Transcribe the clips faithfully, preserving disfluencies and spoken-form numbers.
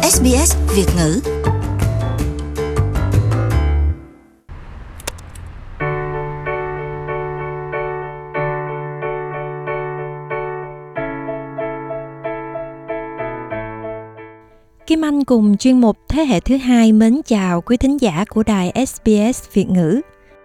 ét bê ét Việt ngữ. Kim Anh cùng chuyên mục Thế hệ thứ hai mến chào quý thính giả của đài ét bê ét Việt ngữ.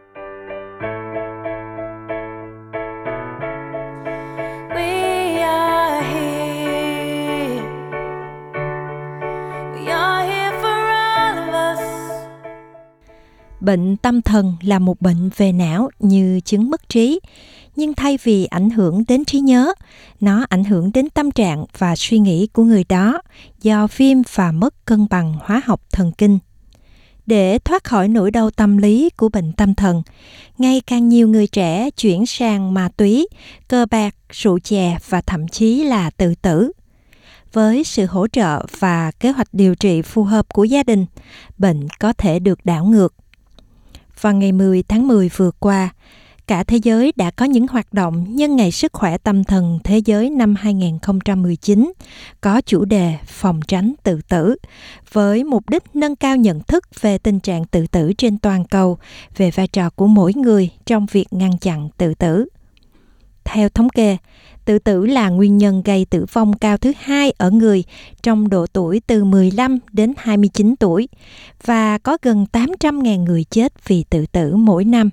Bệnh tâm thần là một bệnh về não như chứng mất trí, nhưng thay vì ảnh hưởng đến trí nhớ, nó ảnh hưởng đến tâm trạng và suy nghĩ của người đó do viêm và mất cân bằng hóa học thần kinh. Để thoát khỏi nỗi đau tâm lý của bệnh tâm thần, ngày càng nhiều người trẻ chuyển sang ma túy, cờ bạc, rượu chè và thậm chí là tự tử. Với sự hỗ trợ và kế hoạch điều trị phù hợp của gia đình, bệnh có thể được đảo ngược. Vào ngày mười tháng mười vừa qua, cả thế giới đã có những hoạt động nhân ngày sức khỏe tâm thần thế giới năm hai không một chín, có chủ đề phòng tránh tự tử, với mục đích nâng cao nhận thức về tình trạng tự tử trên toàn cầu, về vai trò của mỗi người trong việc ngăn chặn tự tử. Theo thống kê, tự tử là nguyên nhân gây tử vong cao thứ hai ở người trong độ tuổi từ mười lăm đến hai mươi chín tuổi và có gần tám trăm nghìn người chết vì tự tử mỗi năm.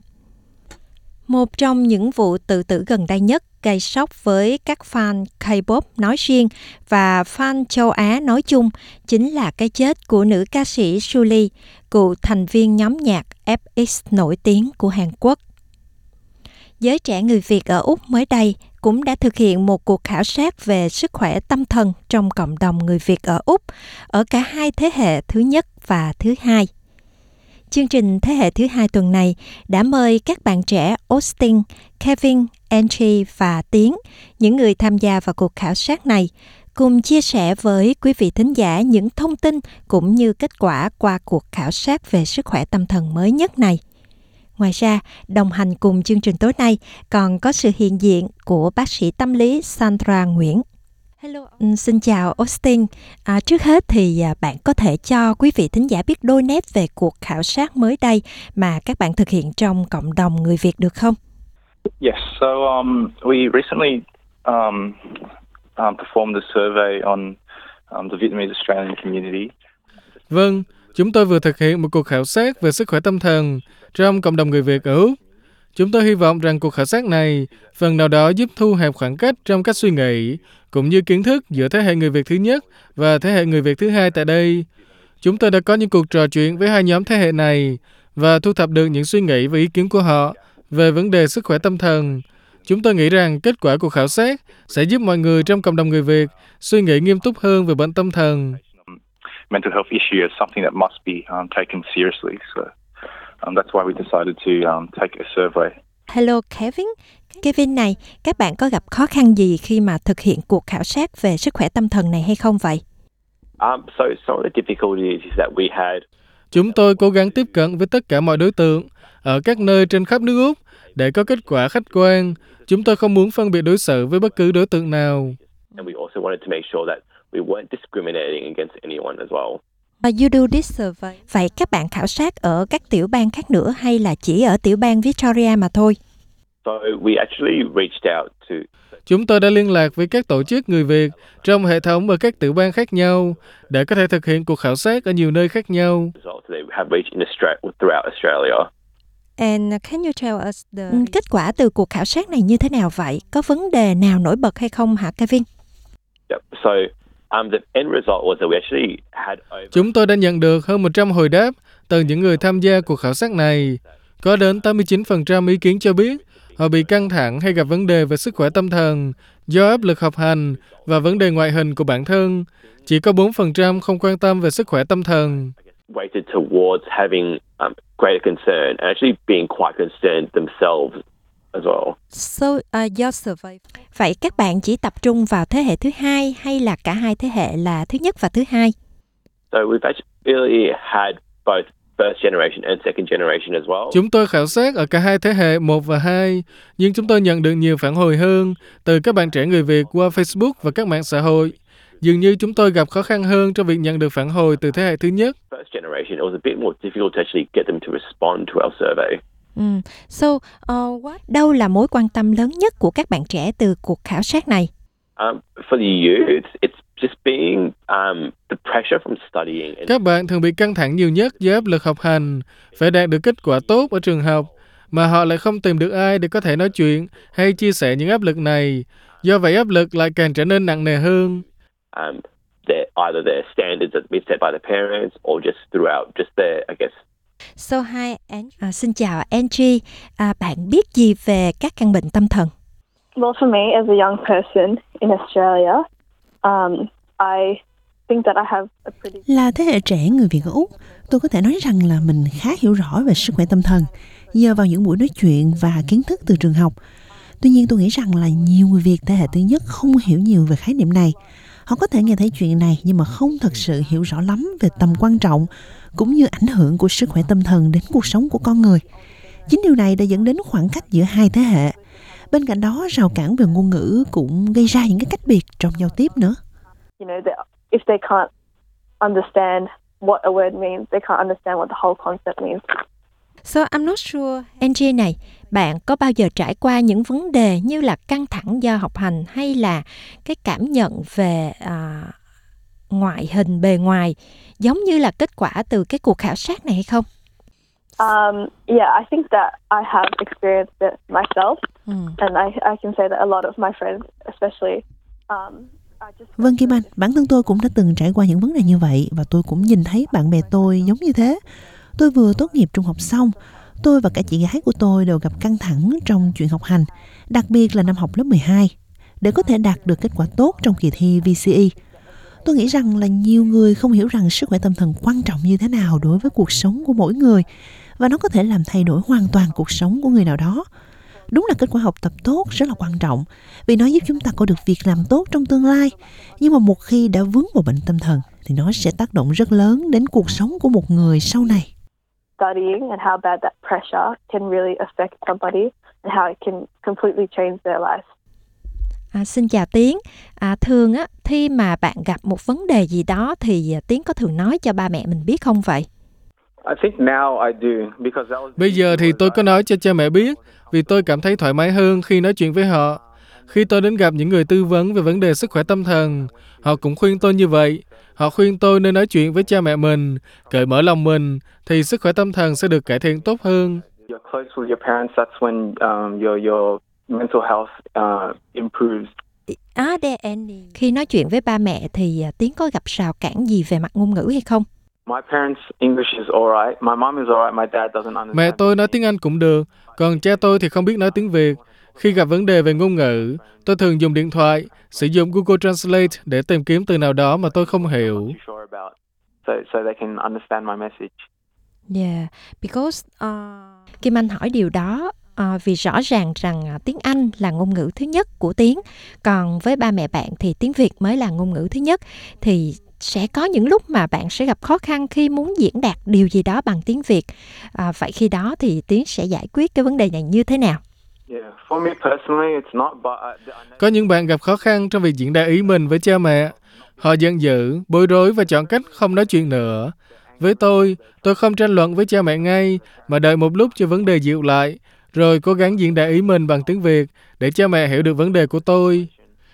Một trong những vụ tự tử gần đây nhất gây sốc với các fan K-pop nói riêng và fan châu Á nói chung chính là cái chết của nữ ca sĩ Sulli, cựu thành viên nhóm nhạc ép ích nổi tiếng của Hàn Quốc. Giới trẻ người Việt ở Úc mới đây cũng đã thực hiện một cuộc khảo sát về sức khỏe tâm thần trong cộng đồng người Việt ở Úc, ở cả hai thế hệ thứ nhất và thứ hai. Chương trình thế hệ thứ hai tuần này đã mời các bạn trẻ Austin, Kevin, Angie và Tiến, những người tham gia vào cuộc khảo sát này, cùng chia sẻ với quý vị thính giả những thông tin cũng như kết quả qua cuộc khảo sát về sức khỏe tâm thần mới nhất này. Ngoài ra, đồng hành cùng chương trình tối nay còn có sự hiện diện của bác sĩ tâm lý Sandra Nguyễn. Hello, xin chào Austin. À, trước hết thì à, bạn có thể cho quý vị thính giả biết đôi nét về cuộc khảo sát mới đây mà các bạn thực hiện trong cộng đồng người Việt được không? Yes, so um, we recently um, um, performed a survey on um, the Vietnamese Australian community. Vâng, chúng tôi vừa thực hiện một cuộc khảo sát về sức khỏe tâm thần trong cộng đồng người Việt ở Úc. Chúng tôi hy vọng rằng cuộc khảo sát này phần nào đó giúp thu hẹp khoảng cách trong cách suy nghĩ cũng như kiến thức giữa thế hệ người Việt thứ nhất và thế hệ người Việt thứ hai tại đây. Chúng tôi đã có những cuộc trò chuyện với hai nhóm thế hệ này và thu thập được những suy nghĩ và ý kiến của họ về vấn đề sức khỏe tâm thần. Chúng tôi nghĩ rằng kết quả cuộc khảo sát sẽ giúp mọi người trong cộng đồng người Việt suy nghĩ nghiêm túc hơn về bệnh tâm thần. Mental health issue is something that must be um, taken seriously. So um, that's why we decided to um, take a survey. Hello Kevin. Kevin này, các bạn có gặp khó khăn gì khi mà thực hiện cuộc khảo sát về sức khỏe tâm thần này hay không vậy? Um, so some of the difficulties is that we had. Chúng tôi cố gắng tiếp cận với tất cả mọi đối tượng ở các nơi trên khắp nước Úc để có kết quả khách quan. Chúng tôi không muốn phân biệt đối xử với bất cứ đối tượng nào. And we also wanted to make sure that we weren't discriminating against anyone as well. You do this survey. Vậy các bạn khảo sát ở các tiểu bang khác nữa hay là chỉ ở tiểu bang Victoria mà thôi? So we actually reached out to. Chúng tôi đã liên lạc với các tổ chức người Việt trong hệ thống ở các tiểu bang khác nhau để có thể thực hiện cuộc khảo sát ở nhiều nơi khác nhau. And can you tell us the... Kết quả từ cuộc khảo sát này như thế nào vậy? Có vấn đề nào nổi bật hay không hả Kevin? Yep. So um, the end result was that we actually had over... Chúng tôi đã nhận được hơn một trăm hồi đáp từ những người tham gia cuộc khảo sát này. Có đến tám mươi chín phần trăm ý kiến cho biết họ bị căng thẳng hay gặp vấn đề về sức khỏe tâm thần do áp lực học hành và vấn đề ngoại hình của bản thân. Chỉ có bốn phần trăm không quan tâm về sức khỏe tâm thần. Weighted towards having um, greater concern and actually being quite concerned themselves as well. So, uh, your survey. Vậy các bạn chỉ tập trung vào thế hệ thứ hai hay là cả hai thế hệ là thứ nhất và thứ hai? So we've actually had both first generation and second generation as well. Chúng tôi khảo sát ở cả hai thế hệ một và hai, nhưng chúng tôi nhận được nhiều phản hồi hơn từ các bạn trẻ người Việt qua Facebook và các mạng xã hội. Dường như chúng tôi gặp khó khăn hơn trong việc nhận được phản hồi từ thế hệ thứ nhất. First generation, it was a bit more difficult to actually get them to respond to our survey. Mm. So, uh, what? Đâu là mối quan tâm lớn nhất của các bạn trẻ từ cuộc khảo sát này? Um, for the youth, it's just being um, the pressure from studying. And Các bạn thường bị căng thẳng nhiều nhất do áp lực học hành, phải đạt được kết quả tốt ở trường học, mà họ lại không tìm được ai để có thể nói chuyện hay chia sẻ những áp lực này. Do vậy áp lực lại càng trở nên nặng nề hơn. um, they're either their standards that have been set by the parents or just throughout just their, I guess. So, hi, An- à, xin chào Angie. À, bạn biết gì về các căn bệnh tâm thần? Well, for me, as a young person in Australia, um, I think that I have a pretty... Là thế hệ trẻ người Việt ở Úc, tôi có thể nói rằng là mình khá hiểu rõ về sức khỏe tâm thần nhờ vào những buổi nói chuyện và kiến thức từ trường học. Tuy nhiên tôi nghĩ rằng là nhiều người Việt thế hệ thứ nhất không hiểu nhiều về khái niệm này. Họ có thể nghe thấy chuyện này nhưng mà không thật sự hiểu rõ lắm về tầm quan trọng cũng như ảnh hưởng của sức khỏe tâm thần đến cuộc sống của con người. Chính điều này đã dẫn đến khoảng cách giữa hai thế hệ. Bên cạnh đó, rào cản về ngôn ngữ cũng gây ra những cái cách biệt trong giao tiếp nữa. You know, that if they can't understand what a word means, they can't understand what the whole concept means. So, I'm not sure. Angie này, bạn có bao giờ trải qua những vấn đề như là căng thẳng do học hành hay là cái cảm nhận về à, ngoại hình bề ngoài giống như là kết quả từ cái cuộc khảo sát này hay không? Um, yeah, I think that I have experienced it myself, Mm. and I, I can say that a lot of my friends, especially, um, are just... Vâng Kim Anh, bản thân tôi cũng đã từng trải qua những vấn đề như vậy và tôi cũng nhìn thấy bạn bè tôi giống như thế. Tôi vừa tốt nghiệp trung học xong, tôi và cả chị gái của tôi đều gặp căng thẳng trong chuyện học hành, đặc biệt là năm học lớp mười hai. Để có thể đạt được kết quả tốt trong kỳ thi vê xê e, tôi nghĩ rằng là nhiều người không hiểu rằng sức khỏe tâm thần quan trọng như thế nào đối với cuộc sống của mỗi người và nó có thể làm thay đổi hoàn toàn cuộc sống của người nào đó. Đúng là kết quả học tập tốt rất là quan trọng vì nó giúp chúng ta có được việc làm tốt trong tương lai. Nhưng mà một khi đã vướng vào bệnh tâm thần thì nó sẽ tác động rất lớn đến cuộc sống của một người sau này. Studying and how bad that pressure can really affect somebody and how it can completely change their life. À, xin chào Tiến. À, thường á, khi mà bạn gặp một vấn đề gì đó thì Tiến có thường nói cho ba mẹ mình biết không vậy? I think now I do because that was... Bây giờ thì tôi có nói cho cha mẹ biết vì tôi cảm thấy thoải mái hơn khi nói chuyện với họ. Khi tôi đến gặp những người tư vấn về vấn đề sức khỏe tâm thần, họ cũng khuyên tôi như vậy. Họ khuyên tôi nên nói chuyện với cha mẹ mình, cởi mở lòng mình, thì sức khỏe tâm thần sẽ được cải thiện tốt hơn. You're close with your parents, that's when um, your your mental health uh, improves. À, khi nói chuyện với ba mẹ thì Tiến có gặp rào cản gì về mặt ngôn ngữ hay không? My parents' English is alright. My mom is alright. My dad doesn't understand. Mẹ tôi nói tiếng Anh cũng được, còn cha tôi thì không biết nói tiếng Việt. Khi gặp vấn đề về ngôn ngữ, tôi thường dùng điện thoại, sử dụng Google Translate để tìm kiếm từ nào đó mà tôi không hiểu. So, so they can understand my message. Yeah, because uh, Kim Anh hỏi điều đó uh, vì rõ ràng rằng uh, tiếng Anh là ngôn ngữ thứ nhất của Tiến, còn với ba mẹ bạn thì tiếng Việt mới là ngôn ngữ thứ nhất. Thì sẽ có những lúc mà bạn sẽ gặp khó khăn khi muốn diễn đạt điều gì đó bằng tiếng Việt. À, vậy khi đó thì Tiến sẽ giải quyết cái vấn đề này như thế nào? Yeah, for me personally, it's not. But I, I... Có những bạn gặp khó khăn trong việc diễn đạt ý mình với cha mẹ. Họ giận dữ, bối rối và chọn cách không nói chuyện nữa. Với tôi, tôi không tranh luận với cha mẹ ngay, mà đợi một lúc cho vấn đề dịu lại, rồi cố gắng diễn đạt ý mình bằng tiếng Việt để cha mẹ hiểu được vấn đề của tôi.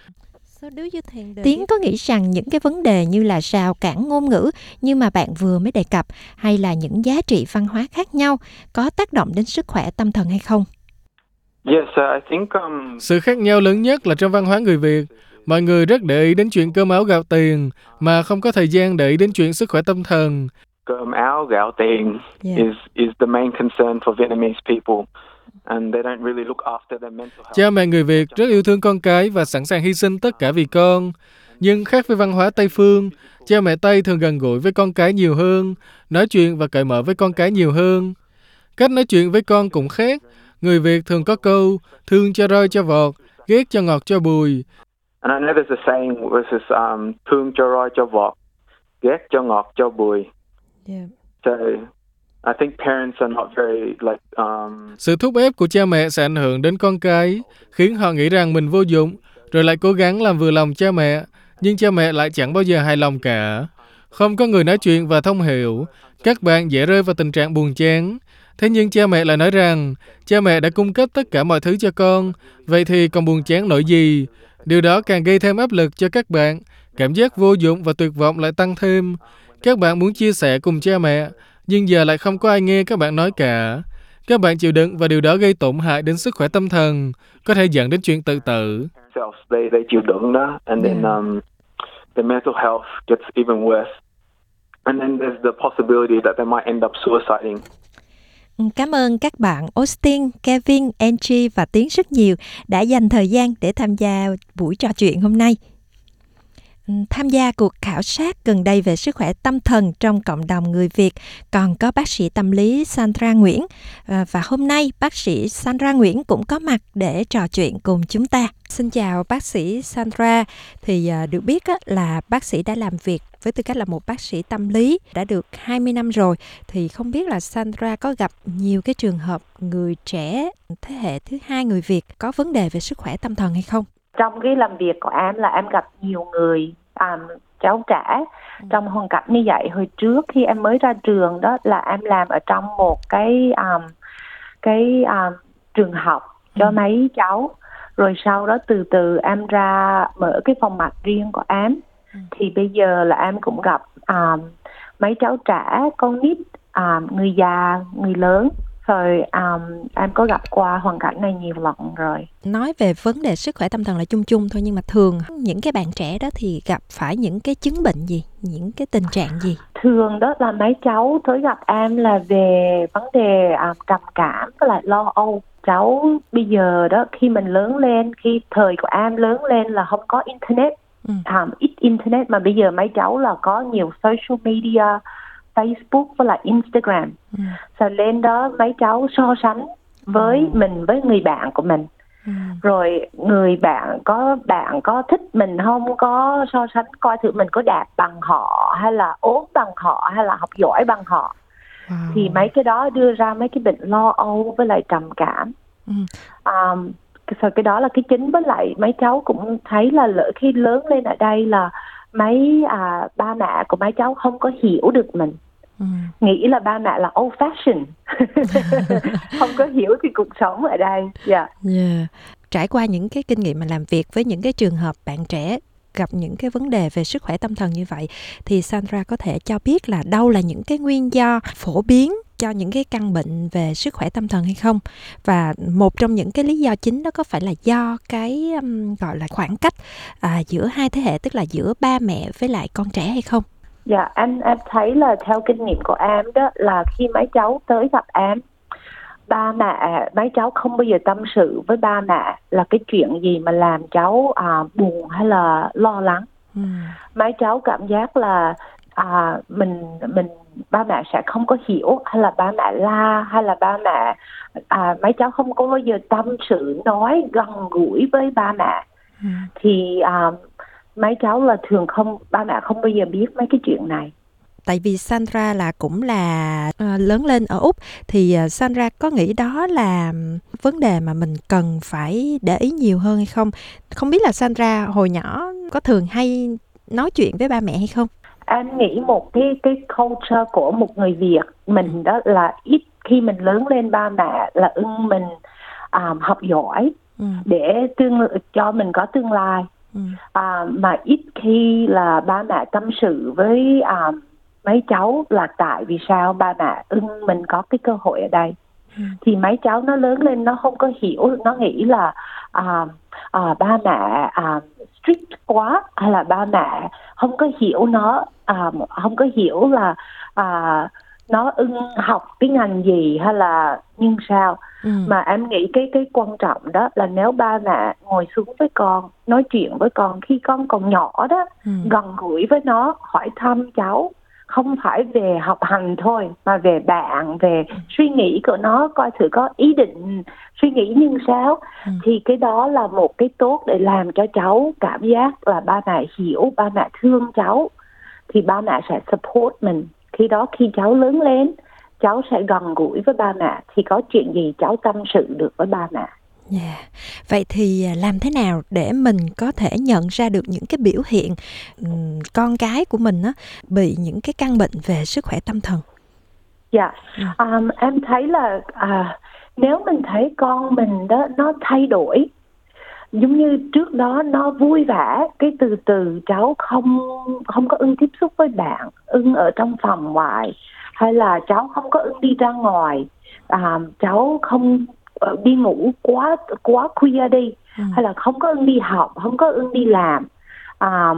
Tiến có nghĩ rằng những cái vấn đề như là rào cản ngôn ngữ như mà bạn vừa mới đề cập hay là những giá trị văn hóa khác nhau có tác động đến sức khỏe tâm thần hay không? Yes, I think um... Sự khác nhau lớn nhất là trong văn hóa người Việt. Mọi người rất để ý đến chuyện cơm áo gạo tiền mà không có thời gian để ý đến chuyện sức khỏe tâm thần. Cơm áo gạo tiền Yeah. is is the main concern for Vietnamese people. And they don't really look after their mental health. Cha mẹ người Việt rất yêu thương con cái và sẵn sàng hy sinh tất cả vì con. Nhưng khác với văn hóa Tây phương, cha mẹ Tây thường gần gũi với con cái nhiều hơn, nói chuyện và cởi mở với con cái nhiều hơn. Cách nói chuyện với con cũng khác. Người Việt thường có câu thương cho roi cho vọt, ghét cho ngọt cho bùi. And I know there's a saying which is um, thương cho roi cho vọt, ghét cho ngọt cho bùi. Yeah. So I think parents are not very like um Sự thúc ép của cha mẹ sẽ ảnh hưởng đến con cái, khiến họ nghĩ rằng mình vô dụng, rồi lại cố gắng làm vừa lòng cha mẹ. nhưng cha mẹ lại chẳng bao giờ hài lòng cả. Không có người nói chuyện và thông hiểu, các bạn dễ rơi vào tình trạng buồn chán. Thế nhưng cha mẹ lại nói rằng cha mẹ đã cung cấp tất cả mọi thứ cho con, vậy thì còn buồn chán nổi gì? Điều đó càng gây thêm áp lực cho các bạn, cảm giác vô dụng và tuyệt vọng lại tăng thêm. Các bạn muốn chia sẻ cùng cha mẹ, nhưng giờ lại không có ai nghe các bạn nói cả. Các bạn chịu đựng và điều đó gây tổn hại đến sức khỏe tâm thần, có thể dẫn đến chuyện tự tử. They they chịu đựng đó, and then um, the mental health gets even worse, and then there's the possibility that they might end up suiciding. Cảm ơn các bạn Austin, Kevin, Angie và Tiến rất nhiều đã dành thời gian để tham gia buổi trò chuyện hôm nay. Tham gia cuộc khảo sát gần đây về sức khỏe tâm thần trong cộng đồng người Việt còn có bác sĩ tâm lý Sandra Nguyễn. Và hôm nay bác sĩ Sandra Nguyễn cũng có mặt để trò chuyện cùng chúng ta. Xin chào bác sĩ Sandra. Thì được biết là bác sĩ đã làm việc với tư cách là một bác sĩ tâm lý đã được hai mươi năm rồi. Thì không biết là Sandra có gặp nhiều cái trường hợp người trẻ thế hệ thứ hai người Việt có vấn đề về sức khỏe tâm thần hay không? Trong cái làm việc của em là em gặp nhiều người um, cháu trẻ trong hoàn cảnh như vậy. Hồi trước khi em mới ra trường đó là em làm ở trong một cái um, cái um, trường học cho ừ. mấy cháu. Rồi sau đó từ từ em ra mở cái phòng mạch riêng của em. Ừ. Thì bây giờ là em cũng gặp um, mấy cháu trẻ, con nít, um, người già, người lớn. Rồi um, em có gặp qua hoàn cảnh này nhiều lần rồi. Nói về vấn đề sức khỏe tâm thần là chung chung thôi, nhưng mà thường những cái bạn trẻ đó thì gặp phải những cái chứng bệnh gì, những cái tình trạng gì? Thường đó là mấy cháu tới gặp em là về vấn đề um, trầm cảm với lại lo âu. Cháu bây giờ đó khi mình lớn lên, khi thời của em lớn lên là không có internet, ừ. um, ít internet, mà bây giờ mấy cháu là có nhiều social media, Facebook với lại Instagram. Ừ. Rồi lên đó mấy cháu so sánh với ừ. mình với người bạn của mình. Ừ. Rồi người bạn có bạn có thích mình không, có so sánh coi thử mình có đạt bằng họ hay là ốm bằng họ hay là học giỏi bằng họ. Wow. Thì mấy cái đó đưa ra mấy cái bệnh lo âu với lại trầm cảm. Ừ. Um, rồi cái đó là cái chính, với lại mấy cháu cũng thấy là lỡ khi lớn lên ở đây là mấy à, ba mẹ của mấy cháu không có hiểu được mình. Ừ. Nghĩ là ba mẹ là old fashion. Không có hiểu thì cuộc sống ở đây. Yeah. Yeah. Trải qua những cái kinh nghiệm mà làm việc với những cái trường hợp bạn trẻ gặp những cái vấn đề về sức khỏe tâm thần như vậy, thì Sandra có thể cho biết là đâu là những cái nguyên do phổ biến cho những cái căn bệnh về sức khỏe tâm thần hay không? Và một trong những cái lý do chính đó có phải là do cái um, gọi là khoảng cách à, giữa hai thế hệ, tức là giữa ba mẹ với lại con trẻ hay không? Dạ, em em thấy là theo kinh nghiệm của em đó là khi mấy cháu tới gặp em, ba mẹ mấy cháu không bao giờ tâm sự với ba mẹ là cái chuyện gì mà làm cháu à, buồn hay là lo lắng. Ừ. Mấy cháu cảm giác là à, mình mình ba mẹ sẽ không có hiểu, hay là ba mẹ la, hay là ba mẹ à, mấy cháu không có bao giờ tâm sự nói gần gũi với ba mẹ. Ừ. Thì à, mấy cháu là thường không, ba mẹ không bao giờ biết mấy cái chuyện này. Tại vì Sandra là cũng là uh, lớn lên ở Úc, thì uh, Sandra có nghĩ đó là vấn đề mà mình cần phải để ý nhiều hơn hay không? Không biết là Sandra hồi nhỏ có thường hay nói chuyện với ba mẹ hay không? Em nghĩ một cái cái culture của một người Việt mình đó là ít khi mình lớn lên ba mẹ là ưng mình um, học giỏi, ừ. để tương cho mình có tương lai. Ừ. À, mà ít khi là ba mẹ tâm sự với um, mấy cháu là tại vì sao ba mẹ ưng mình có cái cơ hội ở đây. Ừ. Thì mấy cháu nó lớn lên nó không có hiểu, nó nghĩ là à, à, ba mẹ à, strict quá, hay là ba mẹ không có hiểu nó, à, không có hiểu là à, nó ưng học cái ngành gì hay là nhưng sao. Ừ. Mà em nghĩ cái cái quan trọng đó là nếu ba mẹ ngồi xuống với con, nói chuyện với con khi con còn nhỏ đó, ừ. gần gũi với nó, hỏi thăm cháu, không phải về học hành thôi mà về bạn, về suy nghĩ của nó, coi thử có ý định suy nghĩ như sao. Ừ. Thì cái đó là một cái tốt để làm cho cháu cảm giác là ba mẹ hiểu, ba mẹ thương cháu, thì ba mẹ sẽ support mình. Khi đó khi cháu lớn lên, cháu sẽ gần gũi với ba mẹ, thì có chuyện gì cháu tâm sự được với ba mẹ. Yeah. Vậy thì làm thế nào để mình có thể nhận ra được những cái biểu hiện um, con cái của mình á, bị những cái căn bệnh về sức khỏe tâm thần? Dạ, yeah. um, em thấy là à, nếu mình thấy con mình đó nó thay đổi, giống như trước đó nó vui vẻ, cái từ từ cháu không không có ưng tiếp xúc với bạn, ưng ở trong phòng hoài, hay là cháu không có ưng đi ra ngoài, à, cháu không đi ngủ quá quá khuya đi, ừ. hay là không có ưng đi học, không có ưng đi làm, à,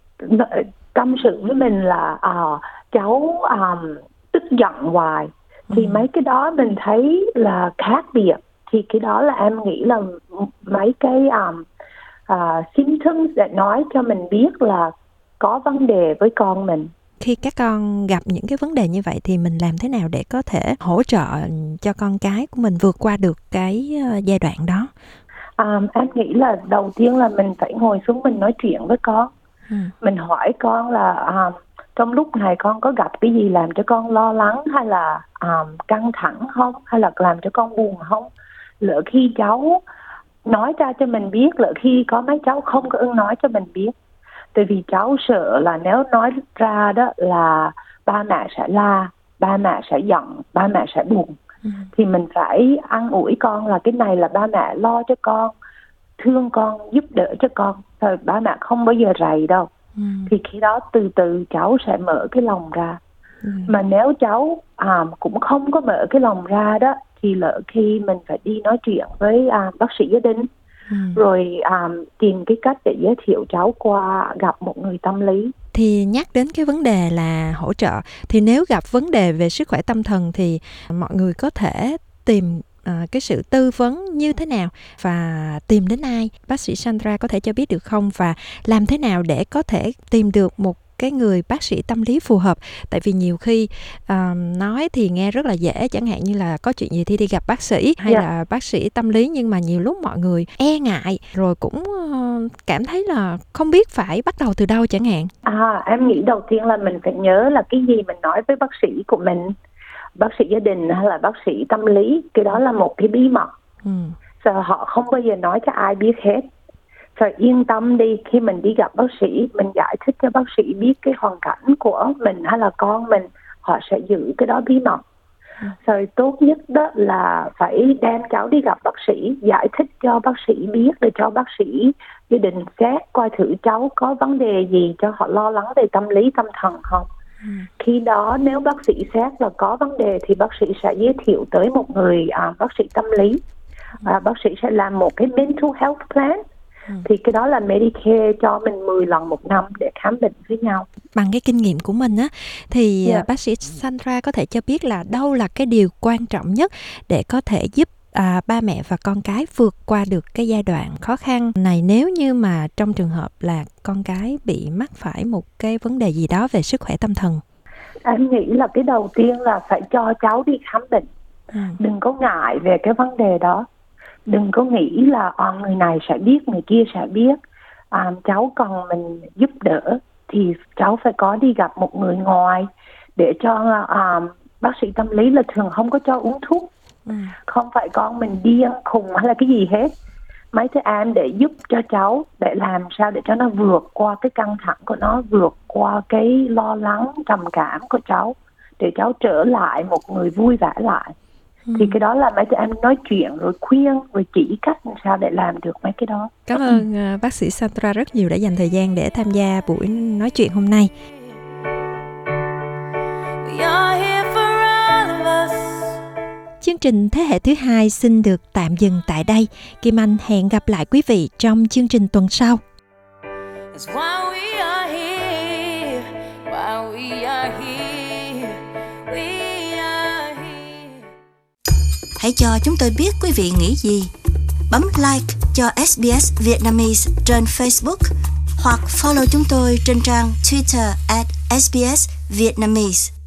tâm sự với mình là à, cháu à, tức giận hoài, thì ừ. mấy cái đó mình thấy là khác biệt. Thì cái đó là em nghĩ là mấy cái um, uh, symptoms để nói cho mình biết là có vấn đề với con mình. Khi các con gặp những cái vấn đề như vậy thì mình làm thế nào để có thể hỗ trợ cho con cái của mình vượt qua được cái giai đoạn đó? Um, em nghĩ là đầu tiên là mình phải ngồi xuống mình nói chuyện với con. Ừ. Mình hỏi con là um, trong lúc này con có gặp cái gì làm cho con lo lắng hay là um, căng thẳng không? Hay là làm cho con buồn không? Lỡ khi cháu nói ra cho mình biết, lỡ khi có mấy cháu không có ưng nói cho mình biết. Tại vì cháu sợ là nếu nói ra đó là ba mẹ sẽ la, ba mẹ sẽ giận, ba mẹ sẽ buồn. Ừ. Thì mình phải an ủi con là cái này là ba mẹ lo cho con, thương con, giúp đỡ cho con. Rồi ba mẹ không bao giờ rầy đâu. Ừ. Thì khi đó từ từ cháu sẽ mở cái lòng ra. Ừ. Mà nếu cháu à, cũng không có mở cái lòng ra đó, thì lỡ khi mình phải đi nói chuyện với à, bác sĩ gia đình, ừ. rồi à, tìm cái cách để giới thiệu cháu qua gặp một người tâm lý. Thì nhắc đến cái vấn đề là hỗ trợ, thì nếu gặp vấn đề về sức khỏe tâm thần thì mọi người có thể tìm à, cái sự tư vấn như thế nào và tìm đến ai? Bác sĩ Sandra có thể cho biết được không? Và làm thế nào để có thể tìm được một cái người bác sĩ tâm lý phù hợp? Tại vì nhiều khi uh, nói thì nghe rất là dễ, chẳng hạn như là có chuyện gì thì đi gặp bác sĩ hay yeah. là bác sĩ tâm lý, nhưng mà nhiều lúc mọi người e ngại rồi cũng uh, cảm thấy là không biết phải bắt đầu từ đâu chẳng hạn. À, em nghĩ đầu tiên là mình phải nhớ là cái gì mình nói với bác sĩ của mình, bác sĩ gia đình hay là bác sĩ tâm lý, cái đó là một cái bí mật. Ừ. Rồi họ không bao giờ nói cho ai biết hết. Rồi yên tâm đi, khi mình đi gặp bác sĩ, mình giải thích cho bác sĩ biết cái hoàn cảnh của mình hay là con mình, họ sẽ giữ cái đó bí mật. Ừ. Rồi tốt nhất đó là phải đem cháu đi gặp bác sĩ, giải thích cho bác sĩ biết để cho bác sĩ gia đình xét coi thử cháu có vấn đề gì, cho họ lo lắng về tâm lý tâm thần không. Ừ. Khi đó nếu bác sĩ xét là có vấn đề thì bác sĩ sẽ giới thiệu tới một người à, bác sĩ tâm lý. À, bác sĩ sẽ làm một cái mental health plan. Ừ. Thì cái đó là Medicare cho mình mười lần một năm để khám bệnh với nhau. Bằng cái kinh nghiệm của mình á, thì yeah. bác sĩ Sandra có thể cho biết là đâu là cái điều quan trọng nhất để có thể giúp à, ba mẹ và con cái vượt qua được cái giai đoạn khó khăn này, nếu như mà trong trường hợp là con cái bị mắc phải một cái vấn đề gì đó về sức khỏe tâm thần? Em nghĩ là cái đầu tiên là phải cho cháu đi khám bệnh. Ừ. Đừng có ngại về cái vấn đề đó. Đừng có nghĩ là à, người này sẽ biết, người kia sẽ biết, à, cháu cần mình giúp đỡ thì cháu phải có đi gặp một người ngoài để cho à, bác sĩ tâm lý là thường không có cho uống thuốc. Ừ. Không phải con mình điên khùng hay là cái gì hết. Mấy thứ em để giúp cho cháu, để làm sao để cho nó vượt qua cái căng thẳng của nó, vượt qua cái lo lắng trầm cảm của cháu, để cháu trở lại một người vui vẻ lại. Ừ. Thì cái đó là mấy tụi em nói chuyện rồi khuyên rồi chỉ cách làm sao để làm được mấy cái đó. Cảm ơn ừ. bác sĩ Sandra rất nhiều đã dành thời gian để tham gia buổi nói chuyện hôm nay. Chương trình Thế hệ thứ hai xin được tạm dừng tại đây. Kim Anh hẹn gặp lại quý vị trong chương trình tuần sau. Hãy cho chúng tôi biết quý vị nghĩ gì. Bấm like cho ét bê ét Vietnamese trên Facebook hoặc follow chúng tôi trên trang Twitter at ét bê ét Vietnamese.